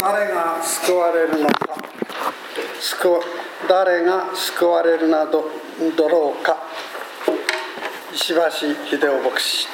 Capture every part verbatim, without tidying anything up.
誰が救われるのか、救誰が救われるなどだろうか。石橋秀夫牧師。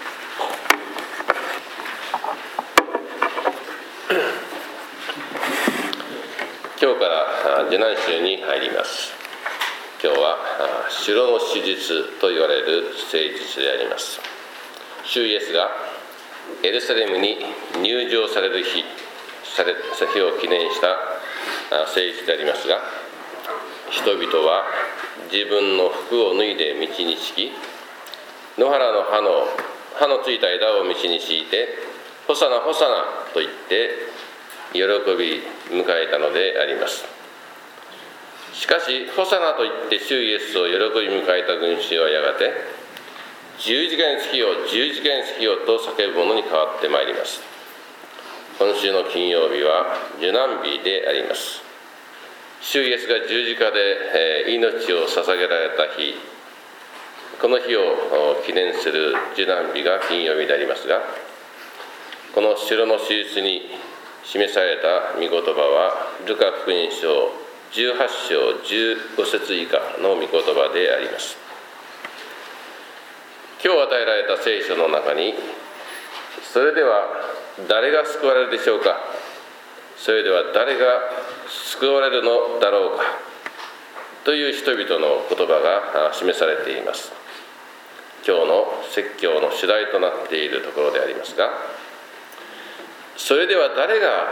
今日から受難週に入ります。今日は城の手術と言われる聖日であります。主イエスがエルサレムに入場される日、され日を記念した聖日でありますが、人々は自分の服を脱いで道に敷き、野原の葉の葉のついた枝を道に敷いて、ホサナホサナと言って喜び迎えたのであります。しかしホサナと言って主イエスを喜び迎えた群衆はやがて、十字架につきよう十字架につきようと叫ぶものに変わってまいります。今週の金曜日は受難日であります。主イエスが十字架で命を捧げられた日、この日を記念する受難日が金曜日でありますが、この城の手術に示された御言葉はルカ福音書じゅうはち章じゅうご節以下の御言葉であります。今日与えられた聖書の中に、それでは誰が救われるでしょうか、それでは誰が救われるのだろうかという人々の言葉が示されています。今日の説教の主題となっているところでありますが、それでは誰が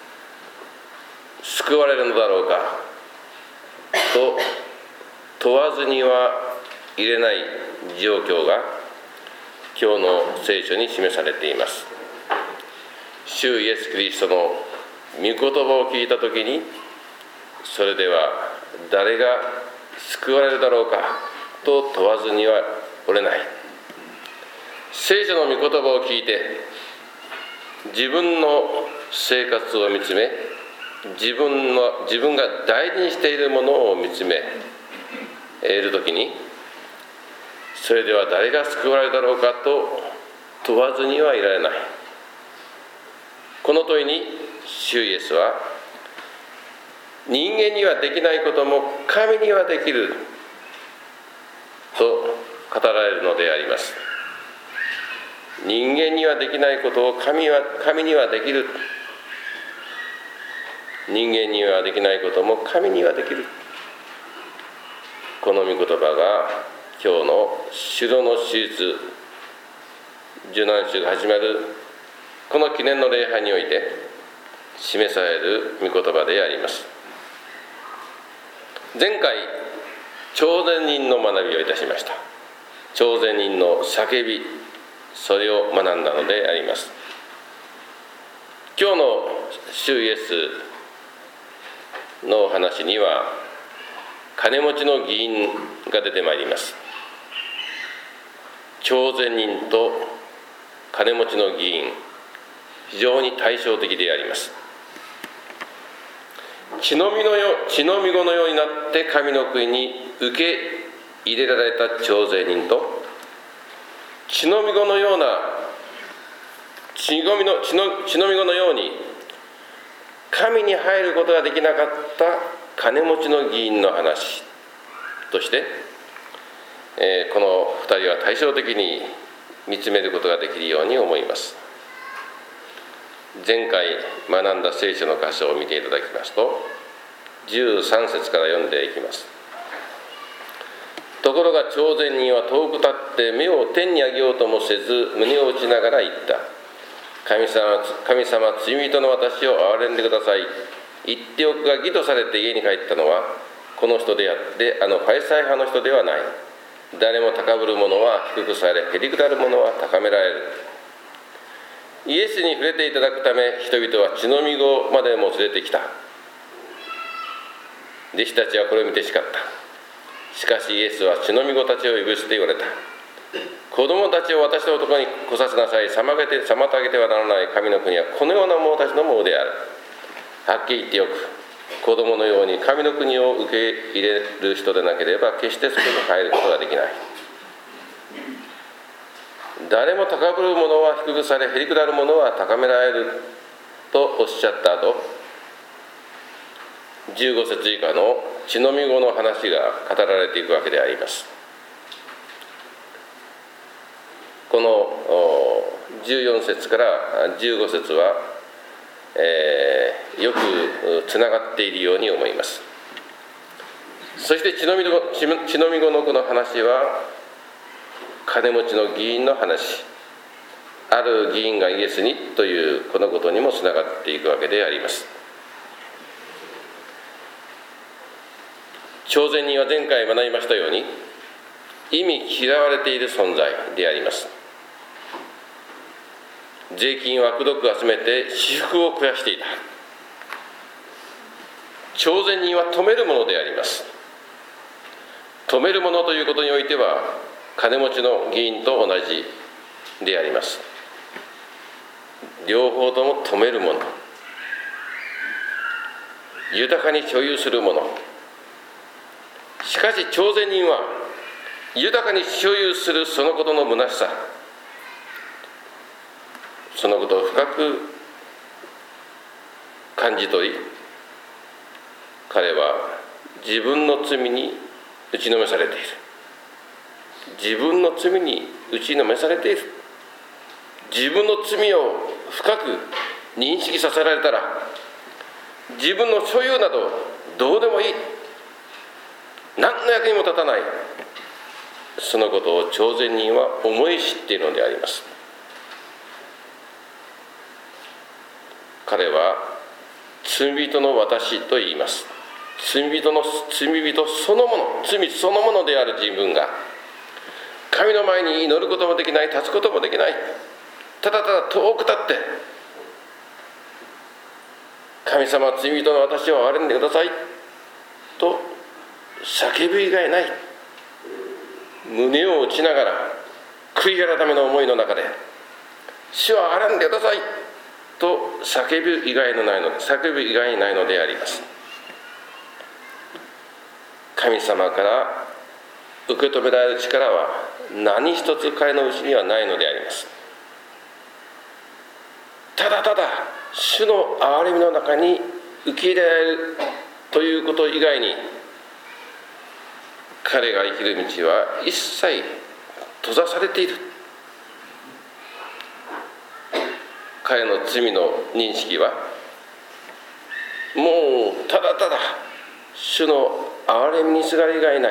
救われるのだろうかと問わずにはいれない状況が今日の聖書に示されています。主イエス・キリストの御言葉を聞いたときに、それでは誰が救われるだろうかと問わずにはおれない。聖書の御言葉を聞いて自分の生活を見つめ、自分の自分が大事にしているものを見つめいるときに、それでは誰が救われるだろうかと問わずにはいられない。この問いに主イエスは、人間にはできないことも神にはできると語られるのであります。人間にはできないことを神は神にはできる。人間にはできないことも神にはできる。この御言葉が今日の城の手術、受難週が始まるこの記念の礼拝において示される御言葉であります。前回、徴税人の学びをいたしました。徴税人の叫び、それを学んだのであります。今日の主イエスのお話には、金持ちの議員が出てまいります。徴税人と金持ちの議員、非常に対照的であります。血のみのよ血のみ子のようになって神の国に受け入れられた徴税人と、血のみ子のような血のみの血の血のみ子のように神に入ることができなかった金持ちの議員の話として、えー、このふたりは対照的に見つめることができるように思います。前回学んだ聖書の箇所を見ていただきますと、じゅうさん節から読んでいきます。ところが徴税人は遠く立って目を天に上げようともせず、胸を打ちながら言った。神様、神様、罪人の私を憐れんでください。言っておくが義とされて家に帰ったのはこの人であって、あのファリサイ派の人ではない。誰も高ぶる者は低くされ、へりくだる者は高められる。イエスに触れていただくため、人々は血のみ子までも連れてきた。弟子たちはこれを見て叱った。しかしイエスは血のみ子たちを呼び捨て言われた。子供たちを私のところに来させなさい。妨げて妨げてはならない神の国はこのような者たちのものである。はっきり言っておく。子供のように神の国を受け入れる人でなければ、決してそこに入ることができない。誰も高ぶる者は低くされ、へりくだる者は高められるとおっしゃった後、じゅうご節以下の血のみ子の話が語られていくわけであります。このじゅうよん節からじゅうご節は、えー、よくつながっているように思います。そして血のみ子、血のみ子のこの話は金持ちの議員の話、ある議員がイエスにというこのことにもつながっていくわけであります。徴税人は前回学びましたように意味嫌われている存在であります。税金を悪どく集めて私腹を肥やしていた。徴税人は止めるものであります。止めるものということにおいては金持ちの議員と同じであります。両方とも止めるもの、豊かに所有するもの。しかし徴税人は豊かに所有するそのことの虚しさ、そのことを深く感じ取り、彼は自分の罪に打ちのめされている。自分の罪に打ちのめされている。自分の罪を深く認識させられたら、自分の所有などどうでもいい、何の役にも立たない、そのことを徴税人は思い知っているのであります。彼は罪人の私と言います。罪人の罪人そのもの、罪そのものである自分が神の前に祈ることもできない、立つこともできない、ただただ遠く立って神様、罪人の私を憐れんでくださいと叫ぶ以外ない。胸を打ちながら悔い改めの思いの中で主を憐れんでくださいと叫ぶ以外のないので叫ぶ以外にないのであります。神様から受け止められる力は何一つ彼のうちにはないのであります。ただただ主の憐れみの中に受け入れられるということ以外に、彼が生きる道は一切閉ざされている。彼の罪の認識はもうただただ主の憐れみにすがりがいない、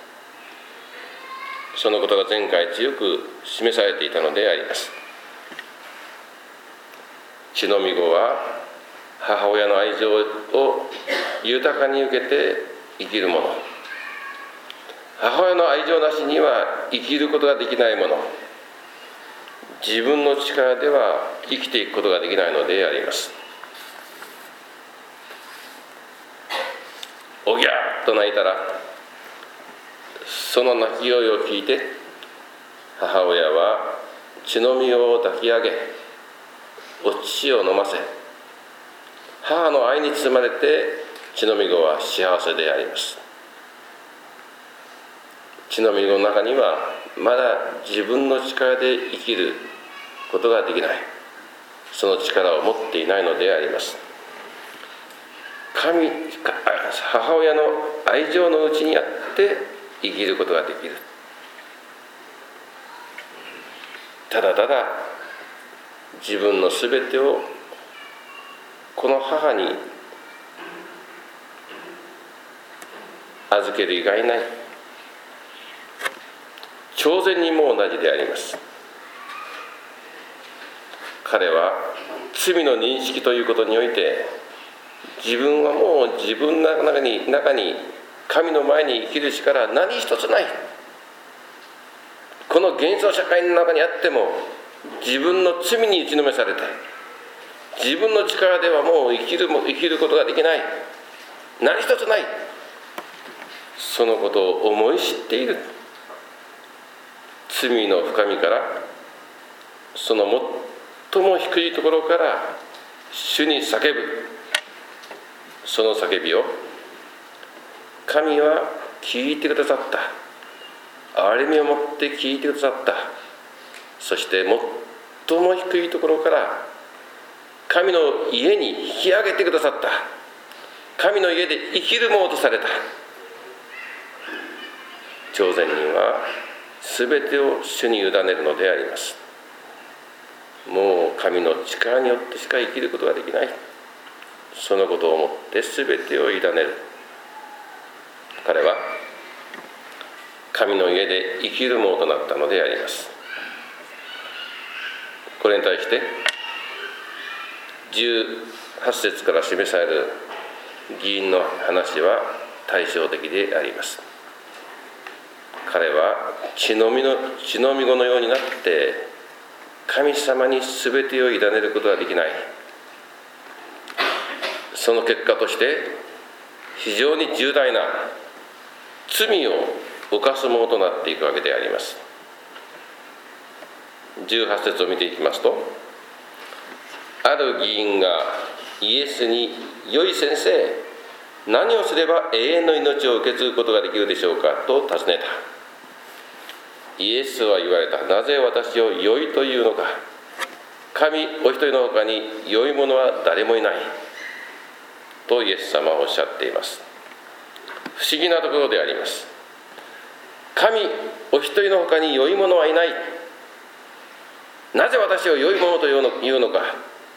そのことが前回強く示されていたのであります。血のみ子は母親の愛情を豊かに受けて生きるもの、母親の愛情なしには生きることができないもの、自分の力では生きていくことができないのであります。おぎゃーと泣いたら、その泣き声を聞いて母親は血のみを抱き上げお乳を飲ませ、母の愛に包まれて血のみ子は幸せであります。血のみ子の中にはまだ自分の力で生きることができない、その力を持っていないのであります。神、母親の愛情のうちにあって生きることができる。ただただ自分のすべてをこの母に預ける以外ない。徴税人も同じであります。彼は罪の認識ということにおいて、自分はもう自分の中に中に神の前に生きる力は何一つない。この現象社会の中にあっても自分の罪に打ちのめされて、自分の力ではもう生きる生きることができない、何一つない、そのことを思い知っている。罪の深みから、その最も低いところから主に叫ぶ、その叫びを神は聞いてくださった。憐れみを持って聞いてくださった。そして最も低いところから神の家に引き上げてくださった。神の家で生きるものとされた。朝鮮人はすべてを主に委ねるのであります。もう神の力によってしか生きることができない。そのことを思ってすべてを委ねる。彼は神の家で生きるものとなったのであります。これに対してじゅうはち節から示される議員の話は対照的であります。彼は血のみの血のみ子のようになって神様にすべてを委ねることができない。その結果として非常に重大な罪を犯すものとなっていくわけであります。じゅうはち節を見ていきますと、ある議員がイエスに、良い先生、何をすれば永遠の命を受け継ぐことができるでしょうかと尋ねた。イエスは言われた。なぜ私を良いというのか。神お一人のほかに良いものは誰もいないとイエス様はおっしゃっています。不思議なところであります。神お一人のほかに良いものはいない。なぜ私を良いものと言うのか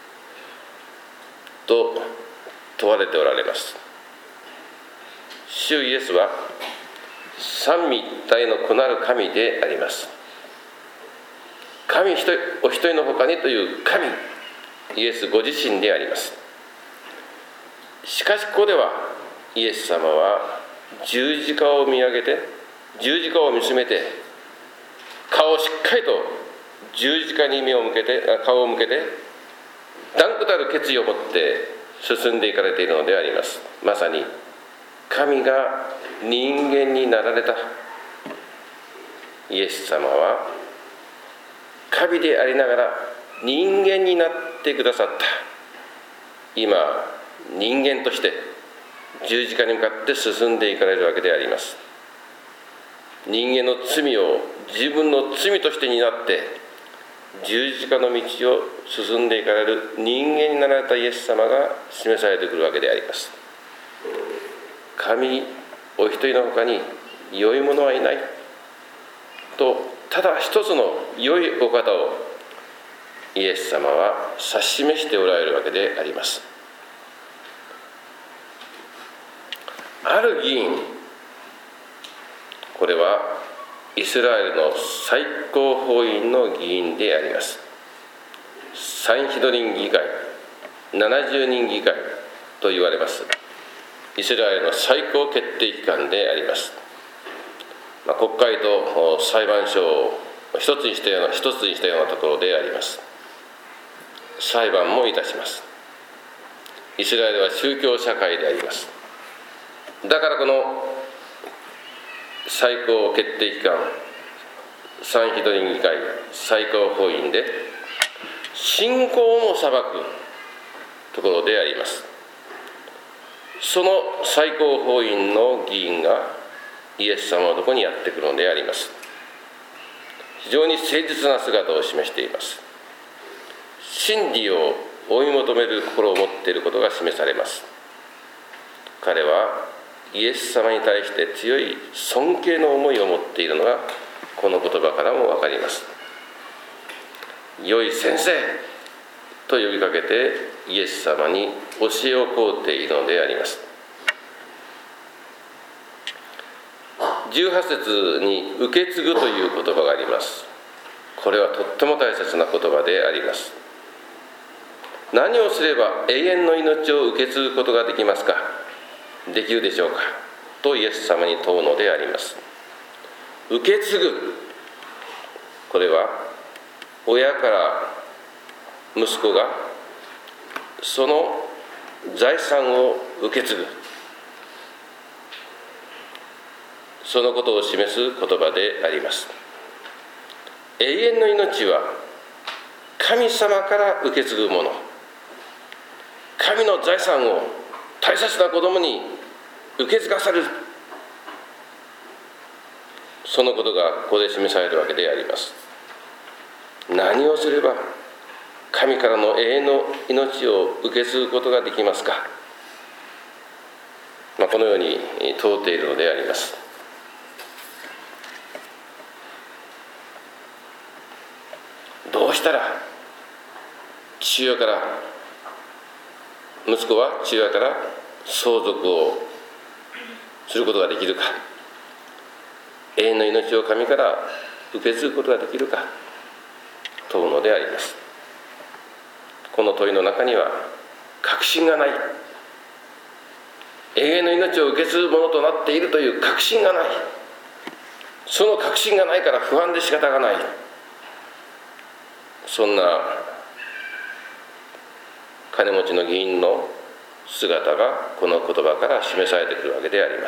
と問われておられます。主イエスは三位一体の子なる神であります。神お一人のほかにという神、イエスご自身であります。しかしここではイエス様は十字架を見上げて、十字架を見つめて、顔をしっかりと十字架に目を向けて、顔を向けて、断固たる決意を持って進んでいかれているのであります。まさに神が人間になられたイエス様は神でありながら人間になってくださった。今人間として十字架に向かって進んでいかれるわけであります。人間の罪を自分の罪として担って十字架の道を進んでいかれる人間になられたイエス様が示されてくるわけであります。神お一人のほかに良いものはいないと、ただ一つの良いお方をイエス様は指し示しておられるわけであります。ある議員、これはイスラエルの最高法院の議員であります。サンヒドリン議会、ななじゅうにん議会と言われますイスラエルの最高決定機関であります。まあ、国会と裁判所を一つにしたような一つにしたようなところであります。裁判もいたします。イスラエルは宗教社会であります。だからこの最高決定機関サンヒドリン議会最高法院で信仰も裁くところであります。その最高法院の議員がイエス様のところにやってくるのであります。非常に誠実な姿を示しています。真理を追い求める心を持っていることが示されます。彼はイエス様に対して強い尊敬の思いを持っているのがこの言葉からも分かります。良い先生と呼びかけてイエス様に教えを請うているのであります。じゅうはち節に受け継ぐという言葉があります。これはとっても大切な言葉であります。何をすれば永遠の命を受け継ぐことができますか、できるでしょうかとイエス様に問うのであります。受け継ぐ、これは親から息子がその財産を受け継ぐ、そのことを示す言葉であります。永遠の命は神様から受け継ぐもの、神の財産を大切な子供に受け継がされる、そのことがここで示されるわけであります。何をすれば神からの永遠の命を受け継ぐことができますか。まあ、このように問うているのであります。どうしたら父親から息子は父親から相続をすることができるか、永遠の命を神から受け継ぐことができるか問うのであります。この問いの中には確信がない、永遠の命を受け継ぐものとなっているという確信がない、その確信がないから不安で仕方がない、そんな金持ちの議員の姿がこの言葉から示されてくるわけであります。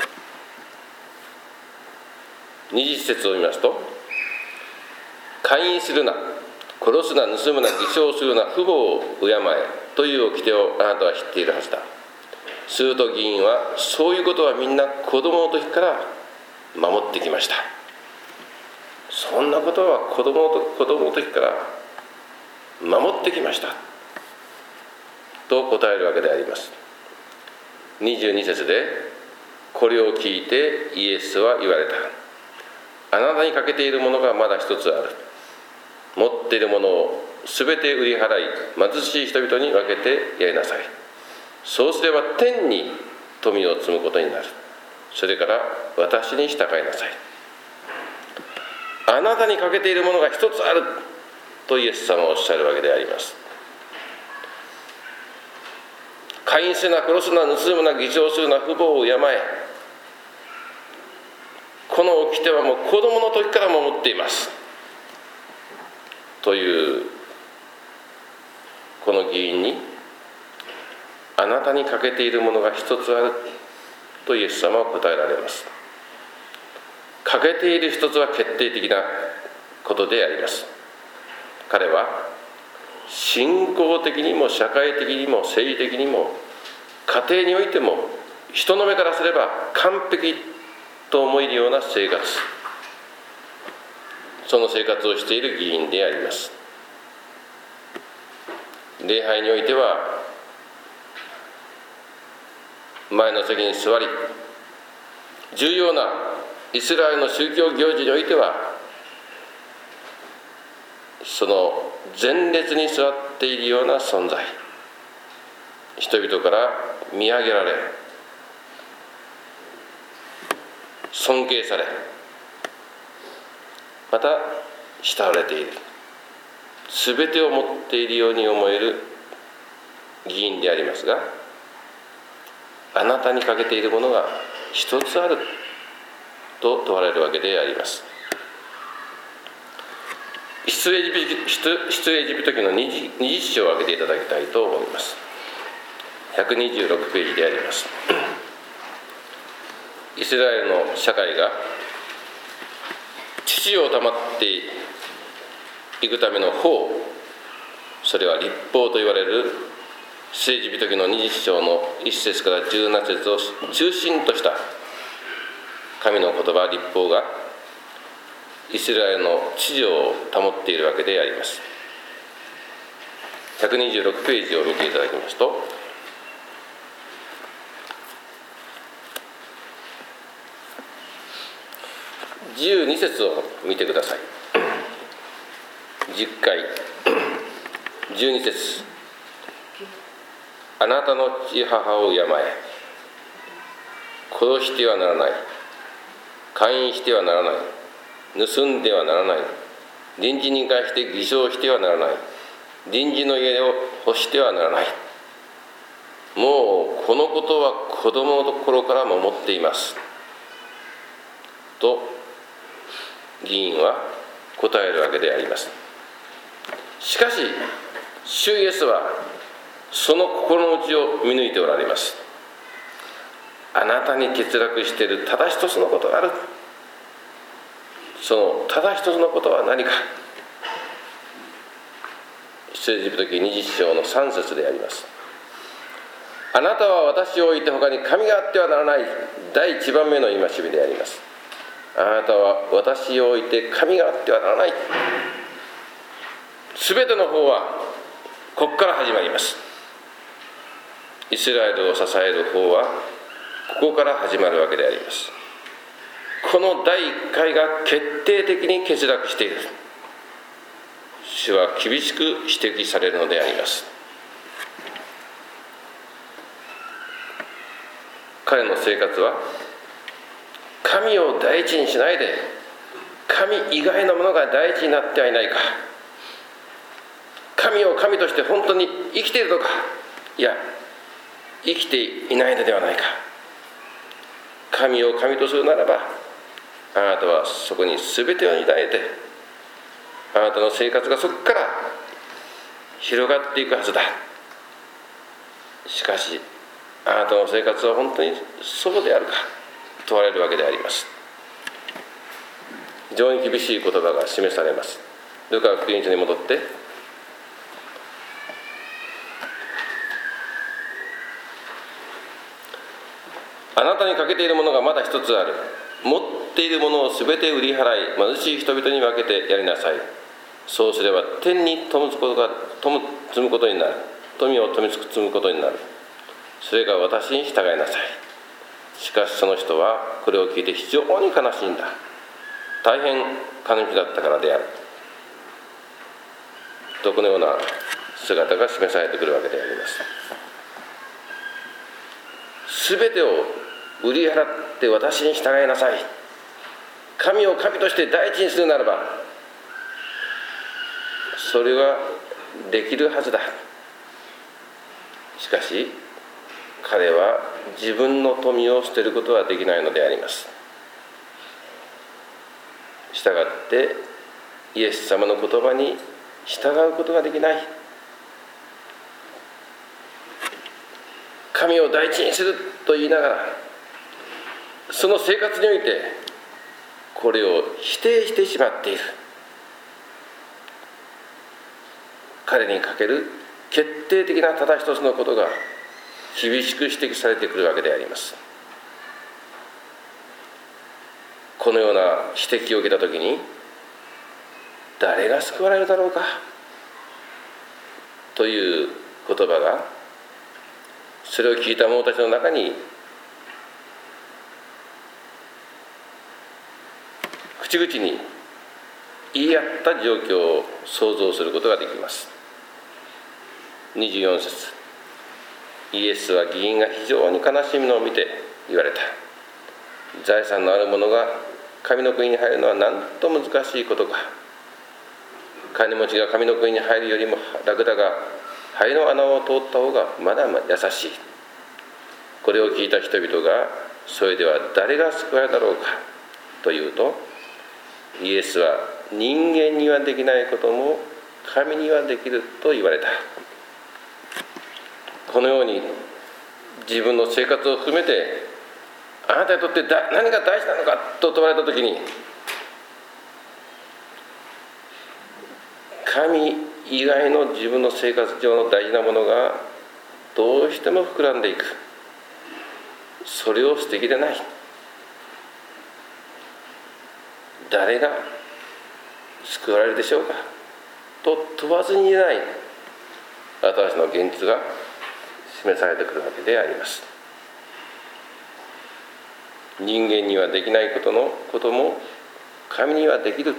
二十節を見ますと、姦淫するな、殺すな、盗むな、偽証するな、父母を敬えという掟をあなたは知っているはずだ。すると議員は、そういうことはみんな子供の時から守ってきました。そんなことは子供の子供の時から守ってきましたと答えるわけであります。にじゅうに節で、これを聞いてイエスは言われた。あなたに欠けているものがまだ一つある。持っているものをすべて売り払い、貧しい人々に分けてやりなさい。そうすれば天に富を積むことになる。それから私に従いなさい。あなたに欠けているものが一つあるとイエス様はおっしゃるわけであります。姦淫するな、殺すな、盗むな、偽証するな、父母を敬え。この掟はもう子供の時から守っていますというこの議員に、あなたに欠けているものが一つあるとイエス様は答えられます。欠けている一つは決定的なことであります。彼は信仰的にも社会的にも政治的にも家庭においても人の目からすれば完璧と思えるような生活、その生活をしている議員であります。礼拝においては前の席に座り、重要なイスラエルの宗教行事においてはその前列に座っているような存在、人々から見上げられ尊敬され、また慕われている、すべてを持っているように思える議員でありますが、あなたに欠けているものが一つあると問われるわけであります。出エジプト記のにじゅっ章を開けていただきたいと思います。ひゃくにじゅうろくページであります。イスラエルの社会が秩序を保っていくための法、それは律法と言われる出エジプト記のにじゅっ章のいっ節からじゅうなな節を中心とした神の言葉、律法がイスラエルの秩序を保っているわけであります。ひゃくにじゅうろくページを見ていただきますと、じゅうに節を見てください。じゅっかいじゅうに節、あなたの父母を敬え、殺してはならない、姦淫してはならない、盗んではならない、隣人に対して偽証してはならない、隣人の家を欲してはならない。もうこのことは子供の頃から守っていますと議員は答えるわけであります。しかし主イエスはその心の内を見抜いておられます。あなたに欠落しているただ一つのことがある。そのただ一つのことは何か。出エジプト記にじゅっ章のさん節であります。あなたは私を置いて他に神があってはならない第一番目の戒めであります。あなたは私を置いて神があってはならない。 すべての方はここから始まります。イスラエルを支える方はここから始まるわけであります。この第一回が決定的に欠落している。主は厳しく指摘されるのであります。彼の生活は神を第一にしないで神以外のものが第一になってはいないか、神を神として本当に生きているのか、いや生きていないのではないか。神を神とするならば、あなたはそこに全てを委ねて、あなたの生活がそこから広がっていくはずだ。しかしあなたの生活は本当にそうであるか問われるわけであります。非常に厳しい言葉が示されます。ルカ福音書に戻って、あなたに欠けているものがまだ一つある。持っているものをすべて売り払い、貧しい人々に分けてやりなさい。そうすれば天に富むことが積むことになる。富を富み積むことになる。それが私に従いなさい。しかしその人はこれを聞いて非常に悲しんだ。大変悲しだったからである。とこのような姿が示されてくるわけであります。すべてを売り払って私に従いなさい。神を神として第一にするならば、それはできるはずだ。しかし彼は自分の富を捨てることはできないのであります。したがってイエス様の言葉に従うことができない。神を第一にすると言いながら、その生活においてこれを否定してしまっている。彼にかける決定的なただ一つのことが厳しく指摘されてくるわけであります。このような指摘を受けたときに、誰が救われるだろうかという言葉が、それを聞いた者たちの中に口々に言い合った状況を想像することができます。にじゅうよん節、イエスは議員が非常に悲しむのを見て言われた。財産のある者が神の国に入るのはなんと難しいことか。金持ちが神の国に入るよりも楽だが、肺の穴を通った方がまだまだ優しい。これを聞いた人々が、それでは誰が救われるだろうかというと、イエスは人間にはできないことも神にはできると言われた。このように自分の生活を含めて、あなたにとってだ何が大事なのかと問われたときに、神以外の自分の生活上の大事なものがどうしても膨らんでいく。それを捨てきれない。誰が救われるでしょうかと問わずにいない私の現実が示されてくるわけであります。人間にはできないことのことも神にはできる。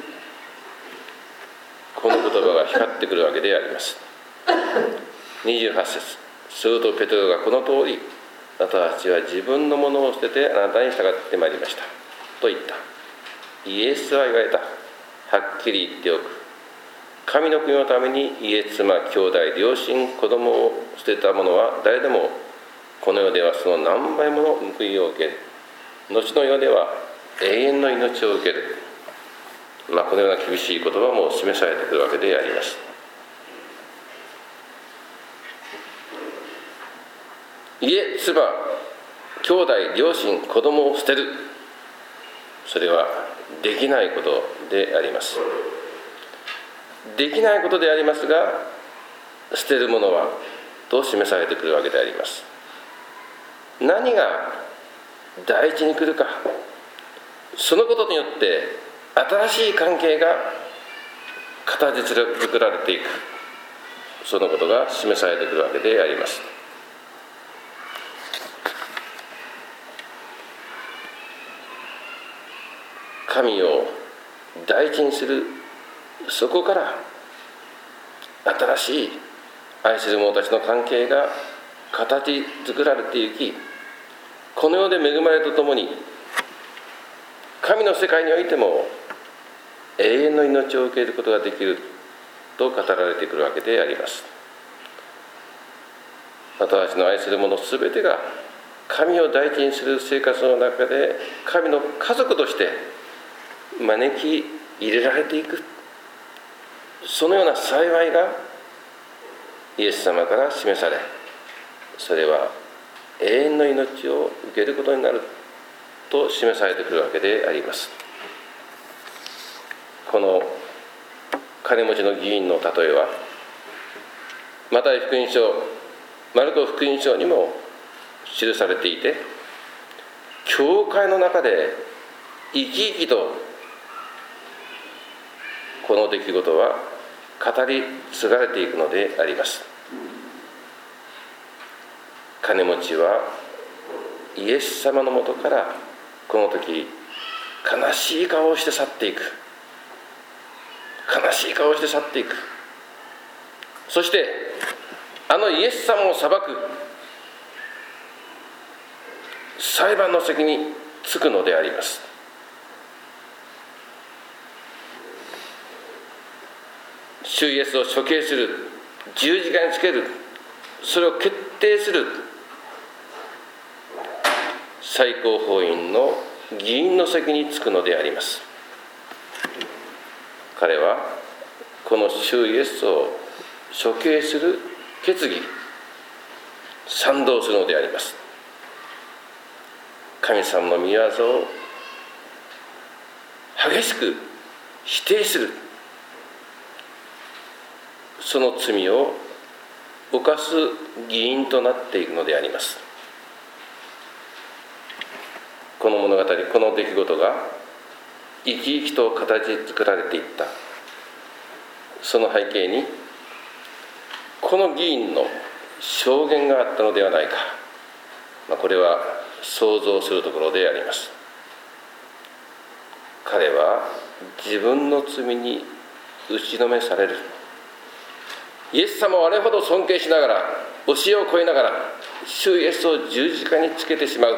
この言葉が光ってくるわけであります。にじゅうはち節、するとペテロがこの通り、あなたたちは自分のものを捨ててあなたに従ってまいりましたと言った。イエスは言われた。はっきり言っておく。神の国のために家、妻、兄弟、両親、子供を捨てた者は誰でもこの世ではその何倍もの報いを受ける。後の世では永遠の命を受ける。まあ、このような厳しい言葉も示されてくるわけであります。家、妻、兄弟、両親、子供を捨てる。それはできないことであります。できないことでありますが、捨てるものはと示されてくるわけであります。何が第一に来るか、そのことによって新しい関係が形作られていく、そのことが示されてくるわけであります。神を大事にする、そこから新しい愛する者たちの関係が形作られていき、この世で恵まれるとともに神の世界においても永遠の命を受けることができると語られてくるわけであります。私たちの愛する者すべてが神を大事にする生活の中で神の家族として招き入れられていく、そのような幸いがイエス様から示され、それは永遠の命を受けることになると示されてくるわけであります。この金持ちの議員の例えはマタイ福音書、マルコ福音書にも記されていて、教会の中で生き生きとこの出来事は語り継がれていくのであります。金持ちはイエス様のもとからこの時悲しい顔をして去っていく、悲しい顔をして去っていく。そしてあのイエス様を裁く裁判の席に着くのであります。主イエスを処刑する、十字架につける、それを決定する最高法院の議員の席に着くのであります。彼はこの主イエスを処刑する決議、賛同するのであります。神様の御業を激しく否定する、その罪を犯す議員となっていくのであります。この物語、この出来事が生き生きと形作られていった、その背景にこの議員の証言があったのではないか、まあ、これは想像するところであります。彼は自分の罪に打ちのめされる、イエス様をあれほど尊敬しながら、教えを超えながら主イエスを十字架につけてしまう、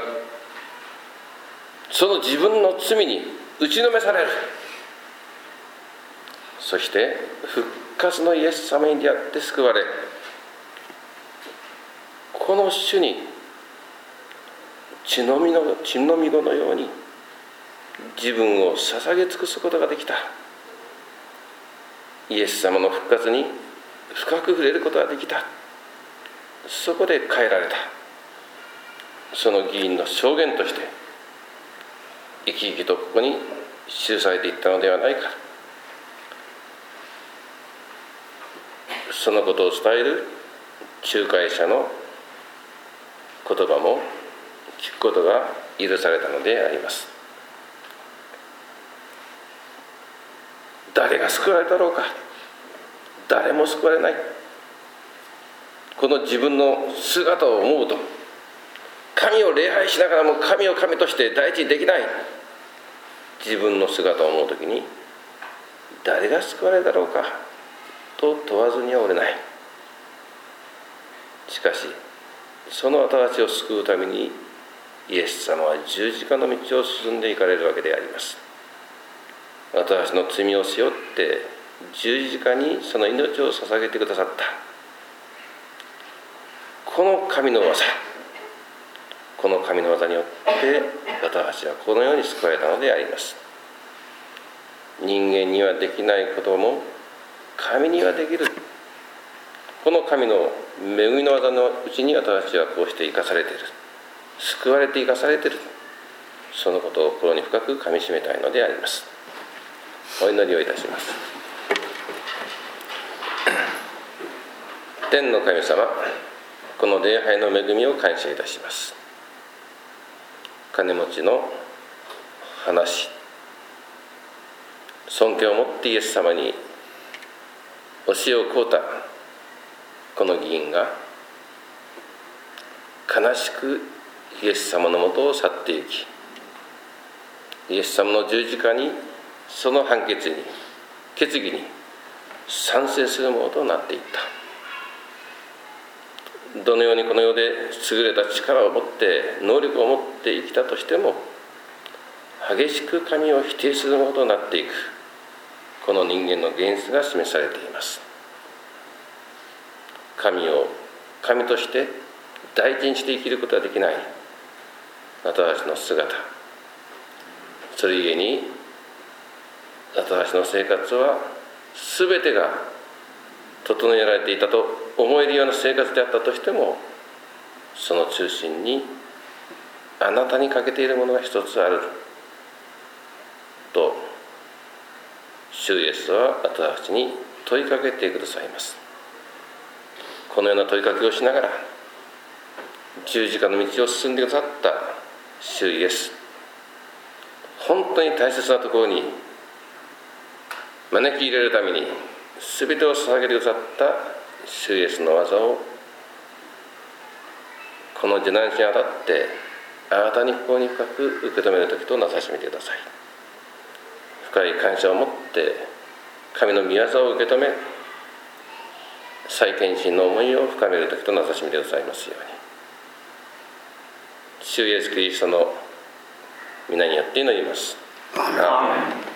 その自分の罪に打ちのめされる。そして復活のイエス様に出会って救われ、この主に血のみの血のみ子のように自分を捧げ尽くすことができた。イエス様の復活に深く触れることができた。そこで変えられた、その議員の証言として生き生きとここに記されていったのではないか。そのことを伝える仲介者の言葉も聞くことが許されたのであります。誰が救われたろうか。誰も救われない。この自分の姿を思うと、神を礼拝しながらも神を神として第一にできない自分の姿を思うときに、誰が救われるだろうかと問わずにはおれない。しかしその私たちを救うためにイエス様は十字架の道を進んでいかれるわけであります。私たちの罪を背負って十字架にその命を捧げてくださった、この神の技、この神の技によって私たちはこのように救われたのであります。人間にはできないことも神にはできる、この神の恵みの技のうちに私たちはこうして生かされている、救われて生かされている、そのことを心に深くかみしめたいのであります。お祈りをいたします。天の神様、この礼拝の恵みを感謝いたします。金持ちの話、尊敬を持ってイエス様に教えを請うたこの議員が悲しくイエス様のもとを去って行き、イエス様の十字架に、その判決に、決議に賛成するものとなっていった。どのようにこの世で優れた力を持って能力を持って生きたとしても、激しく神を否定するものとなっていく、この人間の現実が示されています。神を神として大事にして生きることはできない私たちの姿、それゆえに私たちの生活は全てが整えられていたと思えるような生活であったとしても、その中心にあなたに欠けているものが一つあると、主イエスは私たちに問いかけてくださいます。このような問いかけをしながら十字架の道を進んでくださった主イエス、本当に大切なところに招き入れるために全てを捧げてくださった主イエスの技を、この受難日にあたってあなたに心に深く受け止める時となさしめてください。深い感謝を持って神の御業を受け止め、再献身の思いを深める時となさしめてくださいますように。主イエスキリストの皆によって祈ります。アーメン。